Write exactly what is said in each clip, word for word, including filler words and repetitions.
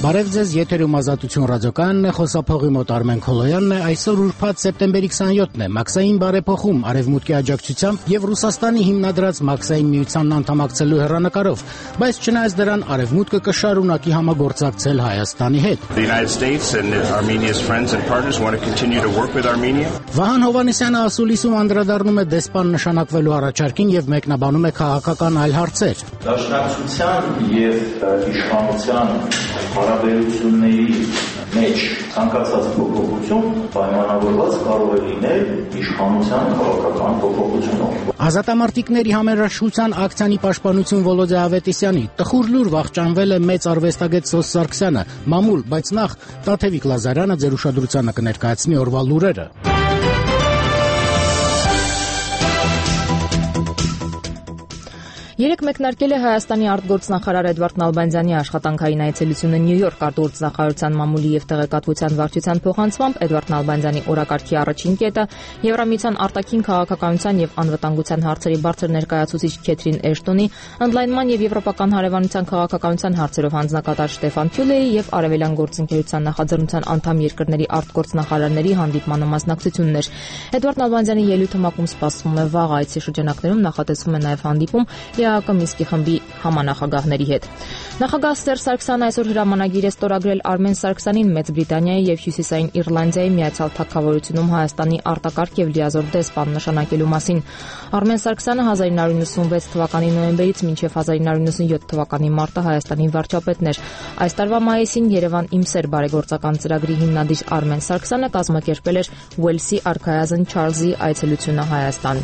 Բարև ձեզ, եթերում Ազատություն ռադիոկայանն է, խոսափողի մոտ Արմեն Քոլոյանն է, այսօր ուրբաթ սեպտեմբերի քսաներկուսն է, Մաքսային բարեփոխում Արևմուտքի աջակցությամբ եւ Ռուսաստանի հիմնադրած Մաքսային միությանն անդամակցելու հեռանկարով, բայց չնայած դրան Արևմուտքը կշարունակի համագործակցել Հայաստանի հետ։ Վահան Հովհաննիսյանը ասուլիսում անդրադառնում է դեսպան նշանակվելու առաջարկին եւ մեկնաբանում է քաղաքական այլ հարցեր։ Դաշնակցության եւ իշխանության հարաբերությունների մեջ ցանկացած փոփոխություն պայմանավորված կարող է լինել իշխանության քաղաքական փոփոխությունով։ Ազատամարտիկների համերաշխության ակցիանի պաշտպանություն Վոլոդիա Ավետիսյանի տխուր լուր վախճանվել է մեծ արվեստագետ Սոս Սարգսյանը, մամուլ, բայց նախ Տաթևիկ Լազարյանը ձեր ուշադրությանը կներկայացնի օրվա լուրերը։ Երեկ մեկնարկել է Հայաստանի արտգործնախարար Էդվարդ Նալբանդյանի աշխատանքային այցելությունը Նյու Յորք արտգործնախարարության մամուլի եւ տեղեկատվության վարչության փոխանցմամբ Էդվարդ Նալբանդյանի օրակարգի առաջին կետը Եվրամիության արտաքին քաղաքականության եւ անվտանգության հարցերի բարձր ներկայացուցիչ Քեթրին Էշտոնի, ընդլայնման եւ եվրոպական հարևանության քաղաքականության հարցերով հանձնակատար Շտեֆան Ֆյուլեի եւ Արևելյան գործընկերության նախաձեռնության անդամ երկրների արտգործնախարարների հանդիպմանը մասնակցությունն էր։ Էդվարդ Նալբանդյանի ելույթը մակում սպասվում է վաղ, այցի շրջանակներում նախատեսվում է նաեւ հանդիպում ԵԱՀԿ Մինսկի խմբի համանախագահների հետ։ Նախագահ Սերժ Սարգսյանը այսօր հրամանագիր է ստորագրել Արմեն Սարգսյանին Մեծ Բրիտանիայի եւ Հյուսիսային Իռլանդիայի Միացյալ Թագավորությունում Հայաստանի արտակարգ եւ լիազոր դեսպան նշանակելու մասին։ Արմեն Սարգսյանը հազար ինը հարյուր նվսանվեց թվականի նոյեմբերից մինչև հազար ինը հարյուր նվսանյոթ թվականի մարտը Հայաստանի վարչապետն էր։ Այս տարվա մայիսին Երևան Իմ Սեր բարեգործական ծրագրի հիմնադիր Արմեն Սարգսյանը կազմակերպել էր Ուելսի արքայազն Չարլզի այցելությունը Հայաստան։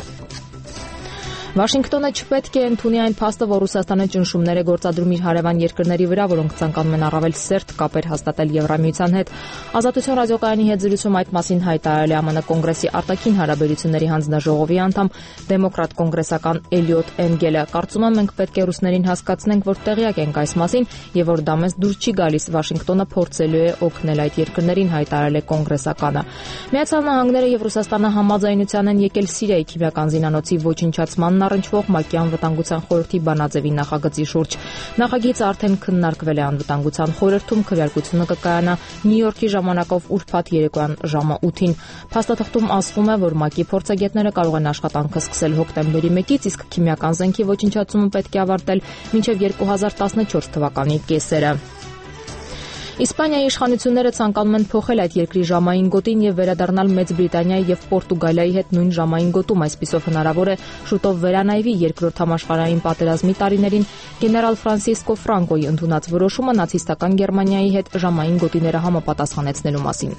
Վաշինգտոնը չպետք է ընդունի այն փաստը, որ Ռուսաստանը ճնշումներ է գործադրում իր հարևան երկրների վրա, որոնք ցանկանում են առավել սերտ կապեր հաստատել Եվրամիության հետ։ Ազատություն ռադիոկայանի հետ զրույցում այդ մասին հայտարարել է ԱՄՆ Կոնգրեսի արտաքին հարաբերությունների հանձնաժողովի անդամ դեմոկրատ կոնգրեսական Էլիոտ Էնգելը։ Կարծում եմ, մենք պետք է ռուսներին հասկացնենք, որ տեղյակ ենք այս մասին եւ որ դա մեզ դուր չի գալիս։ Վաշինգտոնը փորձելու է օգնել այդ երկրներին, հայտարարել է կոնգրեսականը։ Միացյալ Նահանգները եւ Ռուսաստանը համաձայնության են եկել Սիրիայի քիմիական զինանոցի ոչնչացման առնչվող ՄԱԿ-ի անվտանգության խորհրդի բանաձևի նախագծի շուրջ։ Նախագիծը արդեն քննարկվել է անվտանգության խորհրդում, քվեարկությունը կկայանա Նյու Յորքի ժամանակով ուրբաթ երեկոյան ժամը ութին։ Փաստաթղթում ասվում է, որ ՄԱԿ-ի փորձագետները կարող են աշխատանքը սկսել հոկտեմբերի մեկից, իսկ քիմիական զենքի ոչնչացումը պետք է ավարտել մինչև երկու հազար տասնչորս թվականի կեսերը։ Իսպանիայի իշխանությունները ցանկանում են փոխել այդ երկրի ժամային գոտին եւ վերադառնալ Մեծ Բրիտանիայի եւ Պորտուգալիայի հետ նույն ժամային գոտում, այսպիսով հնարավոր է շուտով վերանայվի երկրորդ համաշխարհային պատերազմի տարիներին գեներալ Ֆրանսիսկո Ֆրանկոյի ընդունած որոշումը նացիստական Գերմանիայի հետ ժամային գոտիները համապատասխանեցնելու մասին։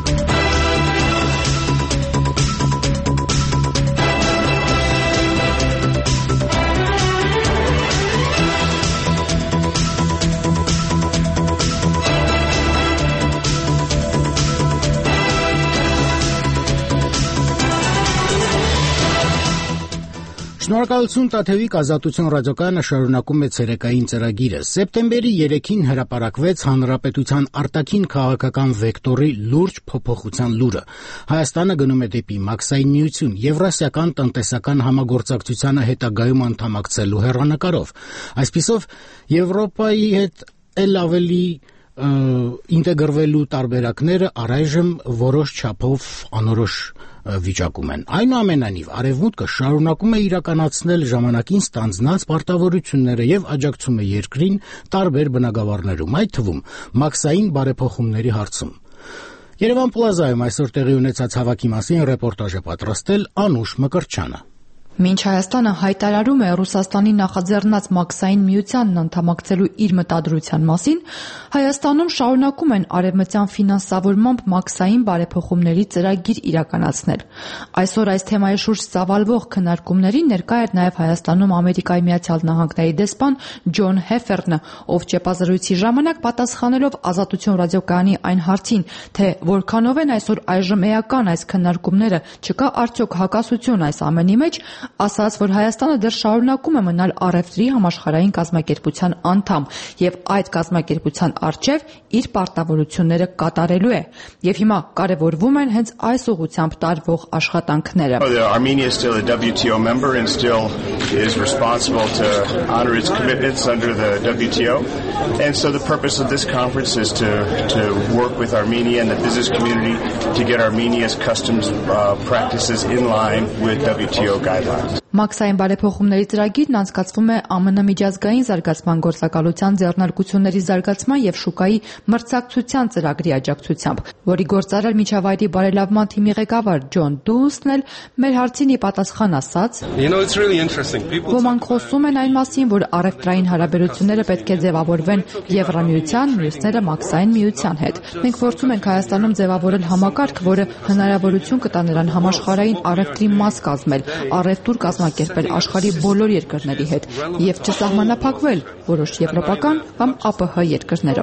Շնորհակալություն Տաթևիկ, Ազատություն ռադիոկայանը շարունակում է ցերեկային ծրագիրը։ Սեպտեմբերի երեքին հրապարակվեց Հանրապետության արտաքին քաղաքական վեկտորի լուրջ փոփոխության լուրը։ Հայաստանը գնում է դեպի Մաքսային միություն, Եվրասիական տնտեսական համագործակցությանը հետագայում անդամակցելու հեռանկարով։ Այսպիսով Եվրոպայի հետ ել ավելի ինտեգրվելու տարբերակները առայժմ որոշ չափով անորոշ վիճակում են։ Այնուամենայնիվ, Արևմուտքը շարունակում է իրականացնել ժամանակին ստանձնած պարտավորությունները եւ աջակցում է երկրին տարբեր բնագավառներում, այդ թվում մաքսային բարեփոխումների հարցում։ Երևան Պլազայում այսօր տեղի ունեցած հավաքի մասին ռեպորտաժ է պատրաստել Անուշ Մկրտչյանը։ Մինչ Հայաստանը հայտարարում է Ռուսաստանի նախաձեռնած Մաքսային միությանն անդամակցելու իր մտադրության մասին, Հայաստանում շարունակում են արևմտյան ֆինանսավորմամբ մաքսային բարեփոխումների ծրագիր իրականացնել։ Այսօր այս թեմայի շուրջ ծավալվող քննարկումներին ներկա էր նաև Հայաստանում Ամերիկայի Միացյալ Նահանգների դեսպան Ջոն Հեֆերնը, ով ճեպազրույցի ժամանակ պատասխանելով Ազատություն ռադիոկայանի այն հարցին, թե որքանով են այսօր այժմ էական այս քննարկումները, չկա արդյոք հակասություն այս ամենի մեջ, ասաց, որ Հայաստանը դեռ շարունակում է մնալ առևտրի համաշխարհային կազմակերպության անդամ եւ այդ կազմակերպության առջեւ իր պարտավորությունները կատարելու է եւ հիմա կարեւորվում են հենց այս ուղղությամբ տարվող աշխատանքները. Armenia is still a W T O member and still is responsible to honor its commitments under the W T O. And so the purpose of this conference is to to work with Armenia and the business community to get Armenia's customs uh, practices in line with W T O guidelines. Մաքսային բարեփոխումների ծրագիրն անցկացվում է Ա M N միջազգային զարգացման գործակալության ձեռնարկությունների զարգացման եւ շուկայի մրցակցության ծրագրի աջակցությամբ, որի գործարար միջավայրի բարելավման թիմի ղեկավար Ջոն Դունսն էլ մեր հարցին ի պատասխան ասաց. Ոմանք խոսում են այն մասին, որ առևտրային հարաբերությունները պետք է ձևավորվեն Եվրամիության, մյուսները Մաքսային միության հետ։ Մենք փորձում ենք Հայաստանում ձևավորել համակարգ, որը հնարավորություն կտա նրան համաշխարհային առևտրի մաս կազմել, առևտուր կազմակերպել աշխարհի բոլոր երկրների հետ եւ չսահմանափակվել որոշ եվրոպական կամ Ա Պ Հ երկրներով։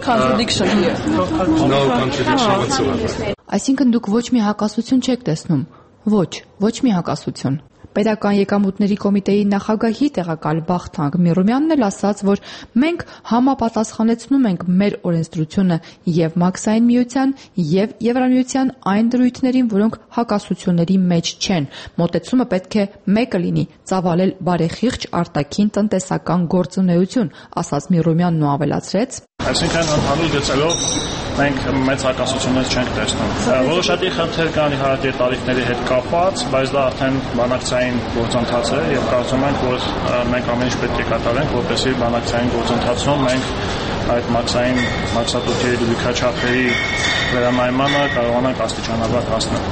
Այսինքն դուք ոչ մի հակասություն չեք տեսնում։ Ոչ, ոչ մի հակասություն։ Պետական եկամուտների կոմիտեի նախագահի տեղակալ Վախթանգ Միրումյանն էլ ասաց, որ մենք համապատասխանեցնում ենք մեր օրենսդրությունը եւ Մաքսային միության եւ Եվրամիության այն դրույթներին, որոնք հակասությունների մեջ չեն։ Մոտեցումը պետք է մեկը լինի՝ ծավալել բարեխիղճ արտաքին տնտեսական գործունեություն, ասաց Միրումյանն ու ավելացրեց. Այսինքն ընդհանուր գծելով մենք մեծ հակասություններ չենք տեսնում։ Որոշակի խնդիր կան իհարկե տարիքների հետ կապված, բայց դա արդեն բանակցային գործընթաց է եւ կարծում ենք, որ մենք ամեն ինչ պետք է կատարենք, որպեսզի բանակցային գործընթացում մենք այդ մաքսային մաքսատուփերի դեպքաչափերի վերանայմանը կարողանանք աստիճանաբար հասնել։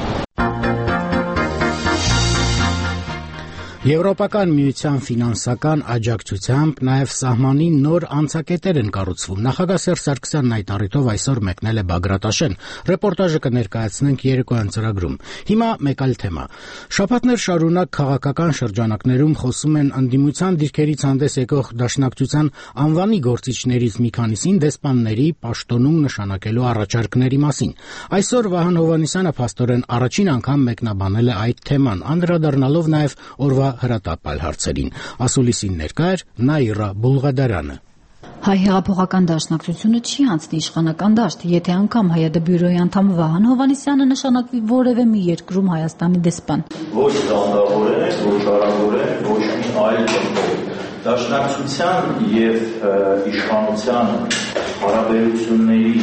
Եվրոպական միության ֆինանսական աջակցությամբ նաև սահմանի նոր անցակետեր են կառուցվում։ Նախագահ Սերժ Սարգսյանն այդ առիթով այսօր մեկնել է Բագրատաշեն։ Ռեպորտաժը կներկայացնենք երեկոյան ծրագրում։ Հիմա մեկ այլ թեմա։ Շաբաթներ շարունակ քաղաքական շրջանակներում խոսում են ընդդիմության դիրքերից հանդես եկող դաշնակցության անվանի գործիչներից մի քանիսին դեսպանների պաշտոնում նշանակելու առաջարկների մասին։ Այսօր Վահան Հովհաննիսյանը փաստորեն առաջին անգամ մեկնաբանել է այդ թեման, անդրադառնալով նաև օրվա հրատապ այլ հարցերին։ Ասուլիսին ներկա էր Նաիրա Բուլղադարյանը։ Հայ հեղափոխական դաշնակցությունը չի անցնի իշխանական դաշտ, եթե անգամ Հայ-ԴԲ անդամ Վահան Հովհաննիսյանը նշանակվի որևէ մի երկրում Հայաստանի դեսպան։ Ոչ դանդաղորեն, ոչ արագորեն, ոչ մի այլ կերպով։ Դաշնակցության եւ իշխանության հարաբերությունների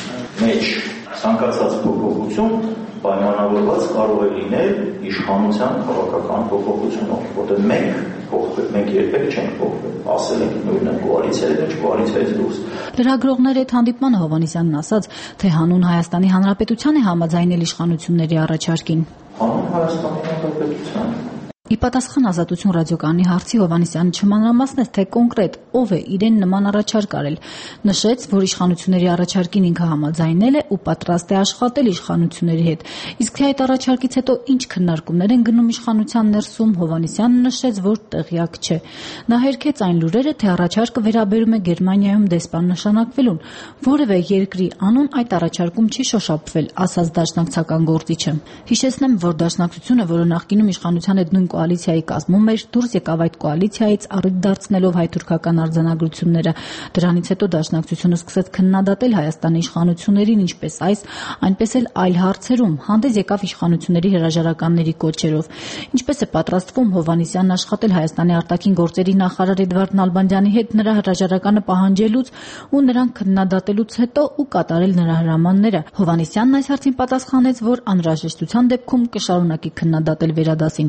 մեջ ցանկացած փոփոխություն պայմանավորված կարող է լինել իշխանության քաղաքական փոփոխությունով, որտեղ մենք փոխվել, մենք երբեք չենք փոխվել, ասել ենք նույնը կոալիցիայի մեջ, կոալիցիայից դուրս։ Լրագրողների հետ հանդիպմանը Հովհաննիսյանն ասաց, թե հանուն Հայաստանի Հանրապետության է համաձայնել իշխանությունների առաջարկին։ Հանուն Հայաստանի Հանրապետության։ Ի պատասխան Ազատություն ռադիոկայանի հարցի Հովհաննիսյանը չմանրամասնեց, թե կոնկրետ ով է իրեն նման առաջարկ արել։ Նշեց, որ իշխանությունների առաջարկին ինքը համաձայնել է ու պատրաստ է աշխատել իշխանությունների հետ։ Իսկ թե այդ առաջարկից հետո ինչ քննարկումներ են գնում իշխանության ներսում, Հովհաննիսյանը նշեց, որ տեղյակ չէ։ Նա հերքեց այն լուրերը, թե առաջարկը վերաբերում է Գերմանիայում դեսպան նշանակվելուն։ Որևէ երկրի անուն այդ առաջարկում չի շոշափվել, ասաց դաշնակցական գործիչը։ Հիշեցնեմ, որ դաշնակցությունը, որը նախկինում իշխանության հետ նույն կոալիցիայի կազմում էր, դուրս եկավ այդ կոալիցիայից առիթ դարձնելով հայ-թուրքական արձանագրությունները։ Դրանից հետո դաշնակցությունը սկսեց քննադատել Հայաստանի իշխանություններին, ինչպես այս, այնպես էլ այլ հարցերում, հանդես եկավ իշխանությունների հրաժարականների կոչերով։ Ինչպես է պատրաստվում Հովհաննիսյանն աշխատել Հայաստանի արտաքին գործերի նախարար Էդվարդ Նալբանդյանի հետ նրա հրաժարականը պահանջելուց ու նրան քննադատելուց հետո ու կատարել նրա հրամանները։ Հովհաննիսյանն այս հարցին պատասխանեց, որ անհրաժեշտության դեպքում կշարունակի քննադատել վերադասին։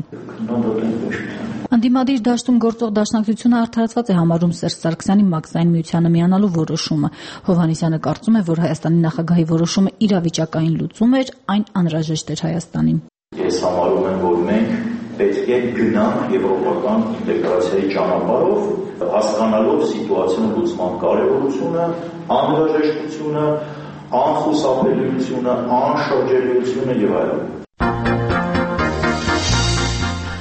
Անդիմադիր դաշտում գործող դաշնակցությունը արդարացված է համարում Սերժ Սարգսյանի Մաքսային միությանը միանալու որոշումը։ Հովհաննիսյանը կարծում է, որ Հայաստանի նախագահի որոշումը իրավիճակային լուծում էր, այն անհրաժեշտ էր Հայաստանին։ Ես համարում եմ, որ մենք պետք է գնանք եվրոպական ինտեգրացիայի ճանապարհով, հասկանալով սիտուացիոն լուծման կարևորությունը, անհրաժեշտությունը, անխուսափելիությունը, անշրջելիությունը եւ այլն։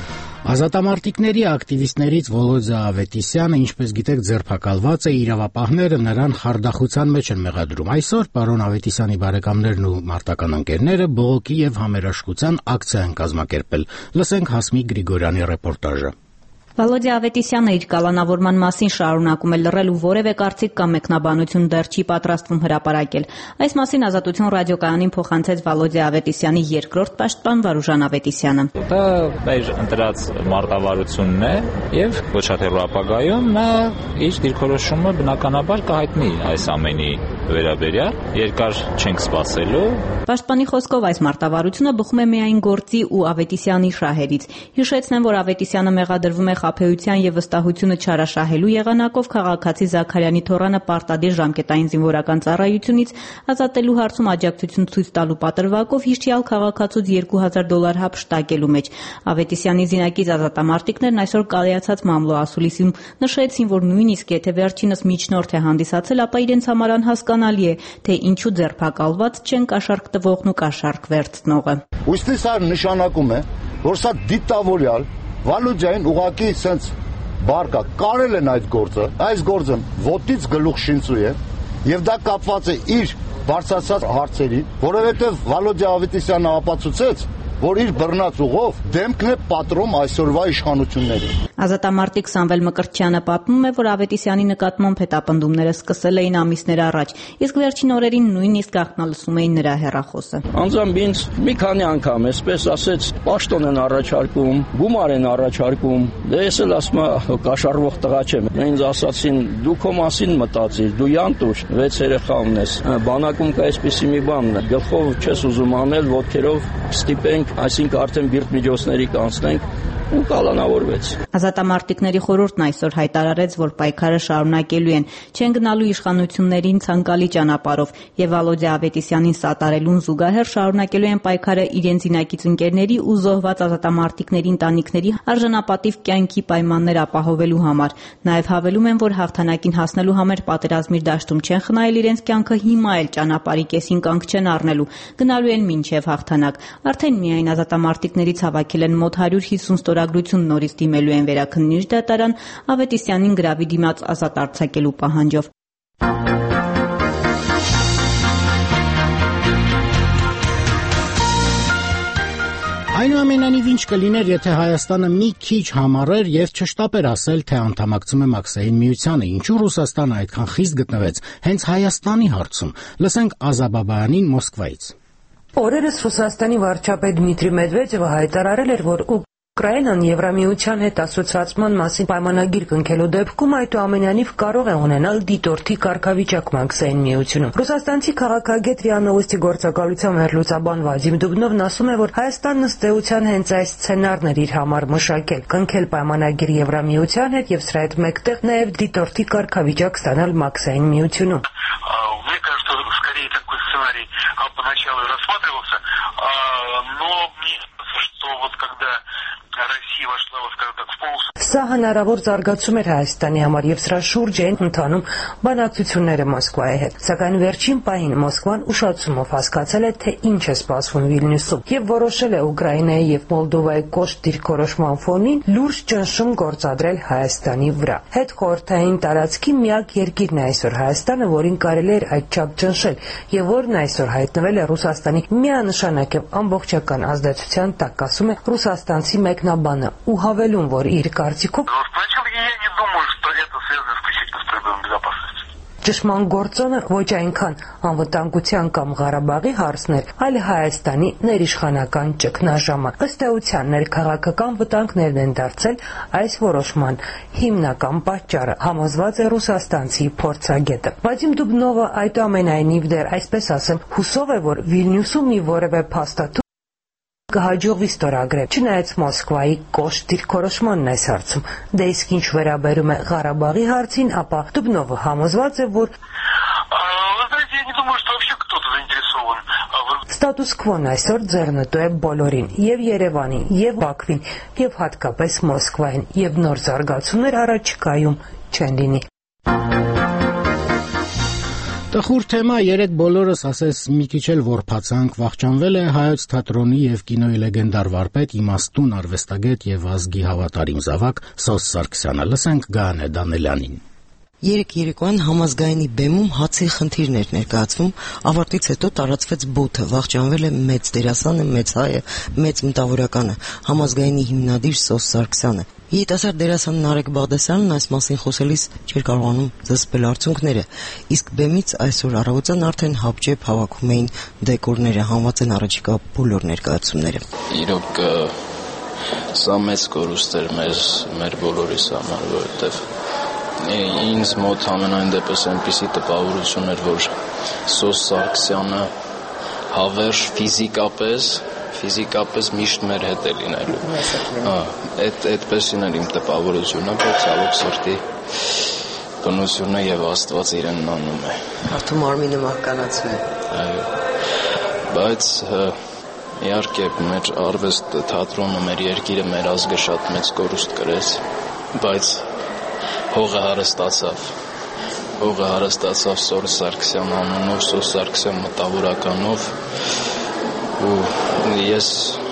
Ազատամարտիկների ակտիվիստներից Վոլոդիա Ավետիսյանը, ինչպես գիտեք, ձերբակալված է, իրավապահները նրան խարդախության մեջ են մեղադրում։ Այսօր պարոն Ավետիսյանի բարեկամներն ու մարտական ընկերները բողոքի եւ համերաշխության ակցիա են կազմակերպել։ Լսենք Հասմիկ Գրիգորյանի ռեպորտաժը։ Վոլոդիա Ավետիսյանը իր կալանավորման մասին շարունակում է լռել ու որևէ կարծիք կամ մեկնաբանություն դեռ չի պատրաստվում հրապարակել։ Այս մասին Ազատություն ռադիոկայանին փոխանցեց Վոլոդիա Ավետիսյանի երկրորդ պաշտպան Վարուժան Ավետիսյանը։ Դա մեր ընտրած մարտավարությունն է եւ ոչ շատ հեռու ապագայում նա իր դիրքորոշումը բնականաբար կհայտնի այս ամենի վերաբերյալ, երկար չենք սպասելու։ Պաշտպանի խոսքով այս մարտավարությունը բխում է միայն գործի ու Ավետիսյանի շահերից։ Հիշեցնեմ, որ Ավետիսյանը մեղադրվում է խաբեության եւ վստահությունը չարաշահելու եղանակով քաղաքացի Զաքարյանի թոռանը պարտադիր ժամկետային զինվորական ծառայությունից ազատելու հարցում աջակցություն ցույց տալու պատրվակով հիշյալ քաղաքացուց երկու հազար դոլար հափշտակելու մեջ։ Ավետիսյանի զինակից ազատամարտիկներն այսօր կայացած մամլո ասուլիսում նշեցին, որ նույնիսկ եթե վերջինս միջնորդ է հանդիսացել, ապա իրենց համար անհասկանալի է, թե ինչու ձերբակալված չեն կաշառք տվողն ու կաշառք վերցնողը։ Ուստի սա նշանակում է, որ սա դիտավորյալ Վալուջային ուղակի սենց բարկա կարել են այդ գործը, այս գործը ոտից գլուխ շինծու է եւ դա կապված է իր բարձրացած հարցերի, որովհետեւ Վալոդիա Ավետիսյանը ապացուցեց, որ իր բռնած ուղով դեմքն է պատրում այսօրվա իշխանություններին։ Ազատամարտիկ Սամվել Մկրտչյանը պատմում է, որ Ավետիսյանի նկատմամբ հետապնդումները սկսել էին ամիսներ առաջ, իսկ վերջին օրերին նույնիսկ ակնալսում էին նրա հեռախոսը։ Անձամբ ինձ մի քանի անգամ էսպես ասեց, պաշտոն են առաջարկում, գումար են առաջարկում, դե ես էլ ասում եմ կաշառվող տղա չեմ։ Ինձ ասացին դու քո մասին մտածիր, դու յանտուր, վեց երեխա ունես, բանակում կա այսպիսի մի բան, գլխով չես ուզում անել, ոտքերով ստիպենք, այսինքն արդեն բիրտ միջոցների կանցնենք ու կալանավորվեց։ Ազատամարտիկների խորհուրդն այսօր հայտարարեց, որ պայքարը շարունակելու են, չեն գնալու իշխանություններին ցանկալի ճանապարհով եւ Վալոդիա Ավետիսյանին սատարելուն զուգահեռ շարունակելու են պայքարը իրենց զինակից ընկերների ու զոհված ազատամարտիկների ընտանիքների արժանապատիվ կյանքի պայմաններ ապահովելու համար։ Նաեւ հավելում են, որ հաղթանակին հասնելու համար պատերազմի դաշտում չեն խնայել իրենց կյանքը, հիմա էլ ճանապարհի կեսին կանգ չեն առնելու, գնալու են մինչեւ հաղթանակ։ Արդեն միայն ազատամարտիկներից հավաքել են մոտ հարյուր հիսուն ստորագրություն, նորից դիմելու են վերաքննիչ դատարան Ավետիսյանին գրավի դիմաց ազատ արձակելու պահանջով։ Այնուամենայնիվ ինչ կլիներ, եթե Հայաստանը մի քիչ համառեր եւ չշտապեր ասել, թե անդամակցում է Մաքսային միությանը, ինչու Ռուսաստանը այդքան խիստ գտնվեց հենց Հայաստանի հարցում։ Լսենք Ազաբաբայանին Մոսկվայից։ Օրերս Ռուսաստանի վարչապետ Դմիտրի Մեդվեդևը հայտարարել էր, որ Ուկրաինան Եվրամիության հետ ասոցիացման մասին պայմանագիր կնքելու դեպքում այդուամենայնիվ կարող է ունենալ դիտորդի կարգավիճակ Մաքսային միությունում։ Ռուսաստանցի քաղաքագետ ՌԻԱ Նովոստի գործակալության վերլուծաբան Վադիմ Դուբնովն ասում է, որ Հայաստանն ըստ էության հենց այս սցենարն էր իր համար մշակել՝ կնքել պայմանագիր Եվրամիության հետ եւ սրա հետ մեկտեղ նաեւ դիտորդի կարգավիճակ ստանալ Մաքսային միությունում։ Поначалу рассматривался, но мне кажется, что вот когда Россия вошла, вот скажем так, в полосу. Սա հնարավոր զարգացում էր Հայաստանի համար եւ սրա շուրջ են ընթանում բանակցությունները Մոսկվայի հետ։ Սակայն վերջին պահին Մոսկվան ուշացումով հասկացել է, թե ինչ է սպասվում Վիլնյուսում եւ որոշել է Ուկրաինայի եւ Մոլդովայի կոշտ դիրքորոշման ֆոնին լուրջ ճնշում գործադրել Հայաստանի վրա։ Հետ խորհրդային տարածքի միակ երկիրն է այսօր Հայաստանը, որին կարելի էր այդչափ ճնշել եւ որն այսօր հայտնվել է Ռուսաստանի միանշանակ եւ ամբողջական ազդեցության տակ, ասում է ռուսաստանցի մեկնաբանը ու հավելում, որ իր կարծիքով ճշմարտ գործոնը ոչ այնքան անվտանգության կամ Ղարաբաղի հարցներ, այլ Հայաստանի ներիշխանական ճգնաժամը։ Ըստ էության ներքաղաքական վտանգներն են դարձել այս որոշման հիմնական պատճառը, համոզված է ռուսաստանցի փորձագետը։ Վադիմ Դուբնովը այդուամենայնիվ դեռ այսպես ասեմ հուսով է, որ Վիլնյուսում մի որևէ փաստաթուղթ կհաջողվի ստորագրել, չնայած Մոսկվայի կոշտ դիրքորոշմանն այս հարցում։ Դե իսկ ինչ վերաբերում է Ղարաբաղի հարցին, ապա Դուբնովը համոզված է, որ ստատուս քվոն այսօր ձեռնտու է բոլորին, եւ Երևանին, եւ Բաքվին, եւ հատկապես Մոսկվային, եւ նոր զարգացումներ առաջիկայում չեն լինի։ Տխուր թեմա, երեք բոլորս ասես մի քիչ էլ որփացանք, վախճանվել է հայոց թատրոնի եւ կինոյի լեգենդար վարպետ, իմաստուն արվեստագետ եւ ազգի հավատարիմ զավակ Սոս Սարգսյանը։ Լսենք Գայանե Դանելյանին։ Երեք երեկոյան համազգայինի բեմում հացի խնդիրներ ներկայացվում, ավարտից հետո տարածվեց բոթը, վախճանվել է մեծ դերասանը, մեծ հայը, մեծ մտավորականը, համազգայինի հիմնադիր Սոս Սարգսյանը։ Երիտասարդ դերասան Նարեկ Բաղդասարյանն այս մասին խոսելիս չէր կարողանում զսպել արցունքները, իսկ բեմից այսօր առավոտյան արդեն հապճեպ հավաքում էին դեկորները, հանված են առաջիկա բոլոր ներկայացումները։ Իրոք սա մեծ կորուստ էր մեր մեր բոլորիս համար, որովհետև ինձ մոտ ամենայն դեպս այնպիսի տպավորություն էր, որ Սոս Սարգսյանը հավերժ ֆիզիկապես ֆիզիկապես միշտ մեր հետ է լինելու։ Հա, այդ այդպեսին էր իմ տպավորությունը, բայց ցավոք սրտի բնությունը եւ Աստված իրենն անում է։ Արդյոք մարմինը մահկանացում է։ Այո։ Բայց իհարկե մեր արվեստ թատրոնը, մեր երկիրը, մեր ազգը շատ մեծ կորուստ կրեց, բայց հողը հարստացավ։ Հողը հարստացավ Սոս Սարգսյան անունով, Սոս Սարգսյան մտավորականով, ու ես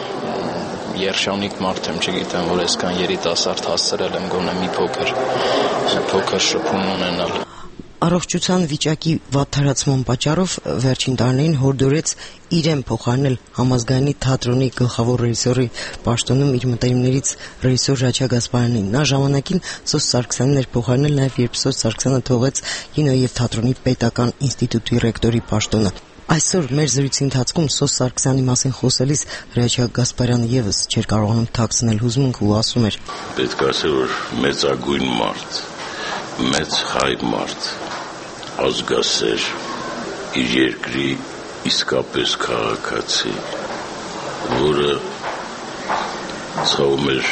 երշանիկ մարդ եմ, չգիտեմ, որ այսքան երիտասարդ հասցրել եմ գոնե մի փոքր փոքր շփում ունենալ։ Առողջության վիճակի վատթարացման պատճառով վերջին տարիներին հորդորեց իրեն փոխարինել համազգայինի թատրոնի գլխավոր ռեժիսորի պաշտոնում իր մտերիմներից ռեժիսոր Ռաչա Գասպարյանին։ Նա ժամանակին Սոս Սարգսյանն էր փոխարինել նաև, երբ Սոս Սարգսյանը թողեց կինո եւ թատրոնի պետական ինստիտուտի ռեկտորի պաշտոնը։ Այսօր մեր զրույցի ընթացքում Սոս Սարգսյանի մասին խոսելիս Ռաչա Գասպարյանը եւս չէր կարողանում թաքցնել հուզմունքը ու ասում էր. Պետք է ասել, որ մեծագույն մարդ, մեծ հայ մարդ, ազգասեր, իր երկրի իսկապես քաղաքացի, որը ցավում էր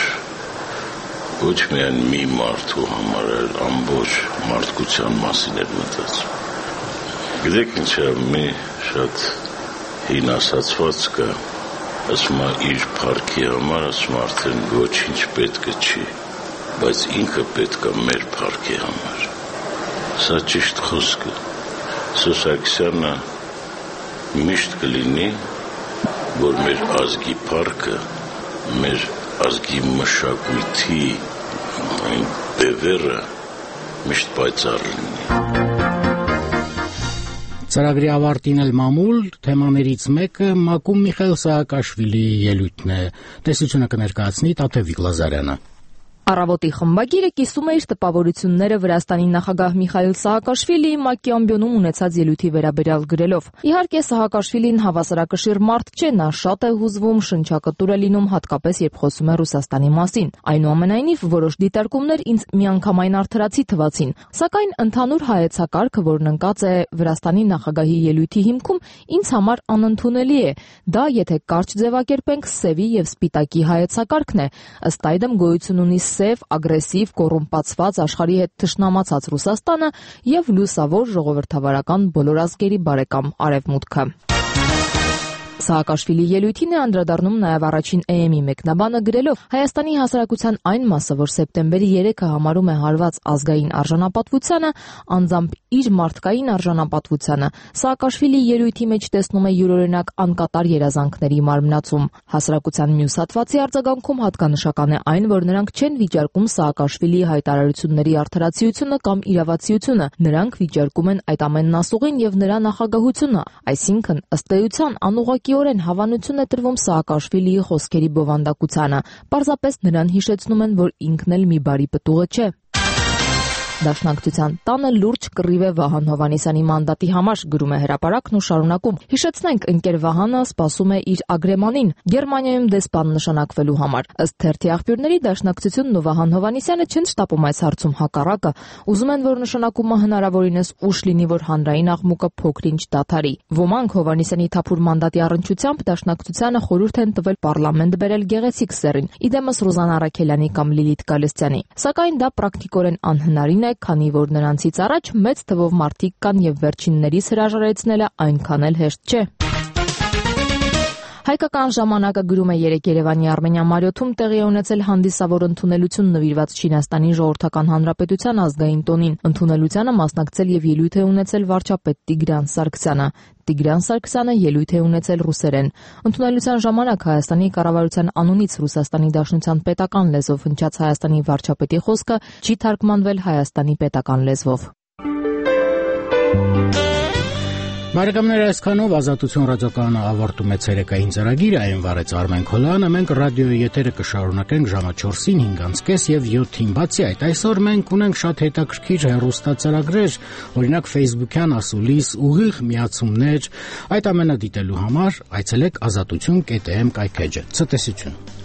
ոչ միայն մի մարդու համար, այլ ամբողջ մարդկության մասին էր մտածում։ Գիտեք ինչ է, մի շատ հին ասացված կա, ասում է իր փառքի համար, ասում արդեն ոչինչ պետքը չի, բայց ինքը պետք է մեր փառքի համար։ Սա ճիշտ խոսք է։ Սոս Սարգսյանը միշտ կլինի, որ մեր ազգի փառքը, մեր ազգի մշակույթի այն բևերը միշտ պայծառ լինի։ Ծրագրի ավարտին էլ մամուլ թեմաներից մեկը Մակում Միխայել Սահակաշվիլիի ելույթն է։ Տեսությունը կներկայացնի Տաթևիկ Լազարյանը։ Առավոտի խմբագիրը կիսում է իր տպավորությունները Վրաստանի նախագահ Միխայել Սահակաշվիլիի ՄԱԿ-ի ամբիոնում ունեցած ելույթի վերաբերյալ գրելով. Իհարկե Սահակաշվիլին հավասարակշիռ մարդ չէ, նա շատ է հուզվում, շնչակտուր է լինում, հատկապես երբ խոսում է Ռուսաստանի մասին։ Այնուամենայնիվ որոշ դիտարկումներ ինձ միանգամայն արդարացի թվացին, սակայն ընդհանուր հայեցակարգը, որն ընկած է Վրաստանի նախագահի ելույթի հիմքում, ինձ համար անընդունելի է։ Դա, եթե կարճ ձևակերպենք, սևի եւ սպիտակի հայեցակարգն է, ըստ այդմ գոյություն ունի սև, ագրեսիվ, կոռումպացված, աշխարհի հետ թշնամացած Ռուսաստանը եւ լուսավոր ժողովրդավարական բոլոր ազգերի բարեկամ Արևմուտքը։ Սահակաշվիլի ելույթին է անդրադառնում նաև առաջին Է Էմ-ի մեկնաբանը գրելով. Հայաստանի հասարակության այն մասը, որ սեպտեմբերի երեքը համարում է հարված ազգային արժանապատվությանը, անձամբ իր մարդկային արժանապատվությանը, Սահակաշվիլի ելույթի մեջ տեսնում է յուրօրինակ անկատար երազանքների մարմնացում։ Հասարակության մյուս հատվածի արձագանքում հատկանշական է այն, որ նրանք չեն վիճարկում Սահակաշվիլիի հայտարարությունների արդարացիությունը կամ իրավացիությունը, նրանք վիճարկում են այդ ամենն ասուղին եւ նրա նախագահությունը, այսինքն ըստ էության անուղղակիորեն հավանություն է տրվում Սահակաշվիլիի խոսքերի բովանդակությանը, պարզապես նրան հիշեցնում են, որ ինքն էլ մի բարի պտուղը չէ։ Դաշնակցության տանը լուրջ կռիվ է Վահան Հովհաննիսյանի մանդատի համար, գրում է Հրապարակն ու շարունակում. Հիշեցնենք, ընկեր Վահանը սպասում է իր ագրեմանին Գերմանիայում դեսպան նշանակվելու համար։ Ըստ թերթի աղբյուրների, Դաշնակցությունն ու Վահան Հովհաննիսյանը չեն շտապում այս հարցում հակառակը, ուզում են, որ նշանակումը հնարավորինս ուշ լինի, որ հանրային աղմուկը փոքր-ինչ դադարի։ Ոմանք Հովհաննիսյանի թափուր մանդատի առնչությամբ Դաշնակցությանը խորհուրդ են տվել պարլամենտ բերել Գեղեցիկ Սեռին, իդեմս Ռուզան Առաքելյանի կամ Լիլիթ Գալստյանի։ Սակայն դա պրակտիկորեն անհնարին է, քանի որ նրանցից առաջ մեծ թվով մարդիկ կան եւ վերջիններիս հրաժարեցնելը այնքան էլ հեշտ չէ։ Հայկական ժամանակը գրում է երեկ Երևանի Արմենիա Մարիոթում տեղի ունեցել հանդիսավոր ընդունելություն նվիրված Չինաստանի Ժողովրդական Հանրապետության ազգային տոնին։ Ընդունելությանը մասնակցել եւ ելույթ է ունեցել վարչապետ Տիգրան Սարգսյանը։ Տիգրան Սարգսյանը ելույթ է ունեցել ռուսերեն։ Ընդունելության ժամանակ Հայաստանի կառավարության անունից Ռուսաստանի Դաշնության պետական լեզվով հնչած Հայաստանի վարչապետի խոսքը չի թարգմանվել Հայաստանի պետական լեզվով։ Բարեկամներ, այսքանով Ազատություն ռադիոկայանը ավարտում է ցերեկային ծրագիրը, այն վարեց Արմեն Քոլյանը, մենք ռադիոյի եթերը կշարունակենք ժամը չորսին, հինգ կես եւ յոթին։ Բացի այդ, այսօր մենք ունենք շատ հետաքրքիր հեռուստացարագրեր, օրինակ Facebook-յան ասուլիս, ուղիղ միացումներ։ Այդ ամենը դիտելու համար այցելեք ազատություն կետ էմ կայքեջը։ Ցտեսություն։